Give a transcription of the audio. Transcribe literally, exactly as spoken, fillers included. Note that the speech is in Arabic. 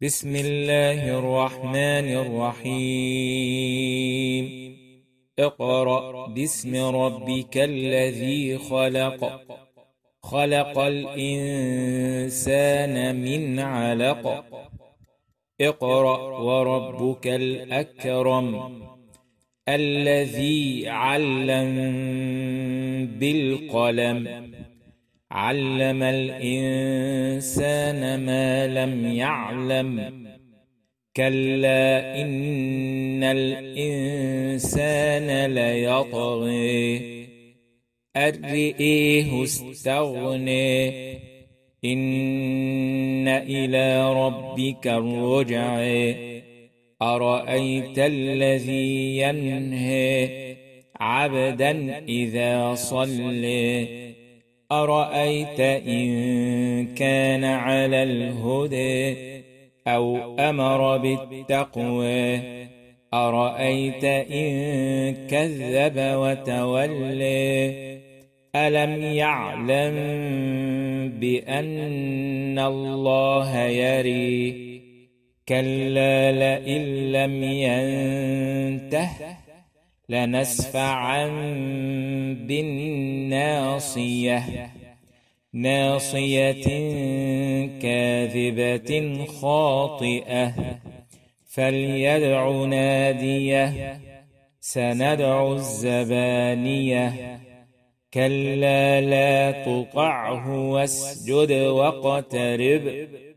بسم الله الرحمن الرحيم. اقرأ باسم ربك الذي خلق خلق الإنسان من علق. اقرأ وربك الأكرم الذي علم بالقلم علم الإنسان ما لم يعلم. كلا إن الإنسان ليطغى أن رآه استغنى إن إلى ربك الرجع. أرأيت الذي ينهى عبدا إذا صلى أرأيت إن كان على الهدى أو أمر بالتقوى أرأيت إن كذب وتولى ألم يعلم بأن الله يرى كلا لئن لم ينته لنسفعا بالناصية ناصية كاذبة خاطئة فليدع ناديه سندع الزبانية كلا لا تطعه واسجد واقترب